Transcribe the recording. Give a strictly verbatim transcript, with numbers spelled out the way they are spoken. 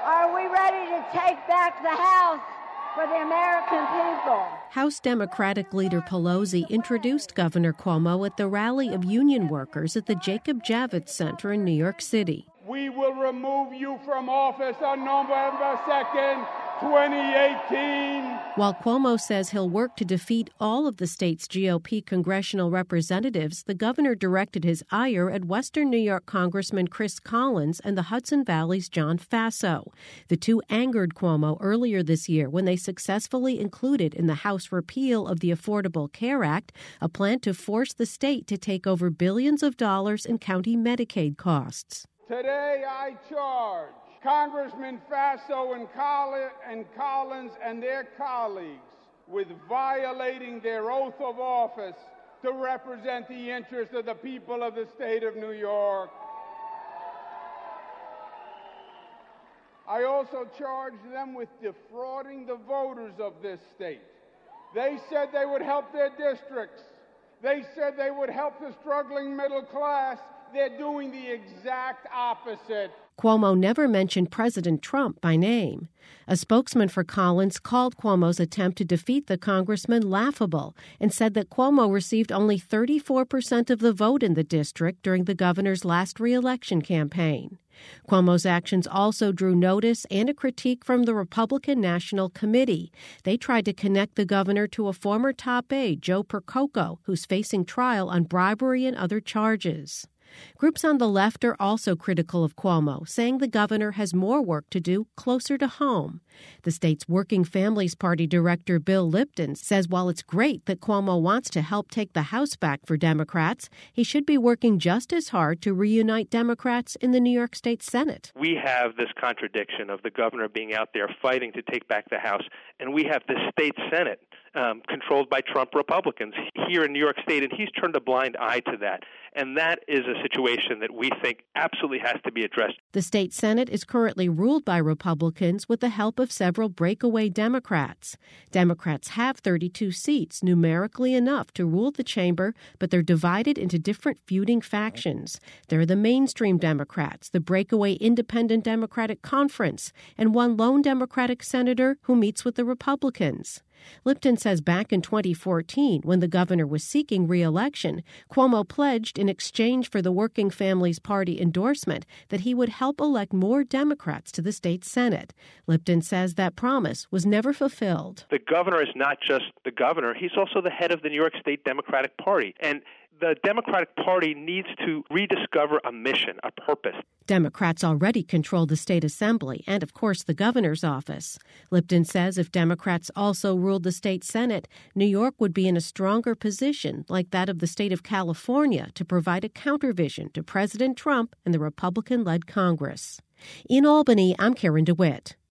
Are we ready to take back the House for the American people? House Democratic leader Pelosi introduced Governor Cuomo at the rally of union workers at the Jacob Javits Center in New York City. We will remove you from office on November second, twenty eighteen. While Cuomo says he'll work to defeat all of the state's G O P congressional representatives, the governor directed his ire at Western New York Congressman Chris Collins and the Hudson Valley's John Faso. The two angered Cuomo earlier this year when they successfully included in the House repeal of the Affordable Care Act a plan to force the state to take over billions of dollars in county Medicaid costs. Today I charge Congressman Faso and Collins and their colleagues with violating their oath of office to represent the interests of the people of the state of New York. I also charge them with defrauding the voters of this state. They said they would help their districts. They said they would help the struggling middle class. They're doing the exact opposite. Cuomo never mentioned President Trump by name. A spokesman for Collins called Cuomo's attempt to defeat the congressman laughable and said that Cuomo received only thirty-four percent of the vote in the district during the governor's last re-election campaign. Cuomo's actions also drew notice and a critique from the Republican National Committee. They tried to connect the governor to a former top aide, Joe Percoco, who's facing trial on bribery and other charges. Groups on the left are also critical of Cuomo, saying the governor has more work to do closer to home. The state's Working Families Party director Bill Lipton says while it's great that Cuomo wants to help take the House back for Democrats, he should be working just as hard to reunite Democrats in the New York State Senate. We have this contradiction of the governor being out there fighting to take back the House, and we have the state Senate um, controlled by Trump Republicans here in New York State, and he's turned a blind eye to that. And that is a situation that we think absolutely has to be addressed. The state Senate is currently ruled by Republicans with the help of several breakaway Democrats. Democrats have thirty-two seats, numerically enough to rule the chamber, but they're divided into different feuding factions. There are the mainstream Democrats, the breakaway Independent Democratic Conference, and one lone Democratic senator who meets with the Republicans. Lipton says back in twenty fourteen, when the governor was seeking re-election, Cuomo pledged in exchange for the Working Families Party endorsement that he would help elect more Democrats to the state Senate. Lipton says that promise was never fulfilled. The governor is not just the governor, he's also the head of the New York State Democratic Party. And the Democratic Party needs to rediscover a mission, a purpose. Democrats already control the state assembly and, of course, the governor's office. Lipton says if Democrats also ruled the state Senate, New York would be in a stronger position, like that of the state of California, to provide a countervision to President Trump and the Republican-led Congress. In Albany, I'm Karen DeWitt.